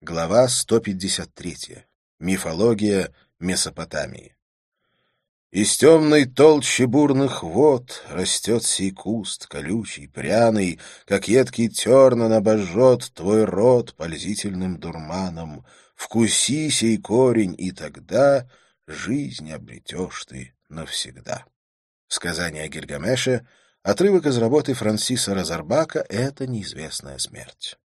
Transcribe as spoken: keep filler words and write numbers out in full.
Глава сто пятьдесят три. Мифология Месопотамии. Из темной толщи бурных вод растет сей куст, колючий, пряный, как едкий терн он обожжет твой рот пользительным дурманом. Вкуси сей корень, и тогда жизнь обретешь ты навсегда. Сказание о Гильгамеше, отрывок из работы Франсиса Розарбака «Это неизвестная смерть».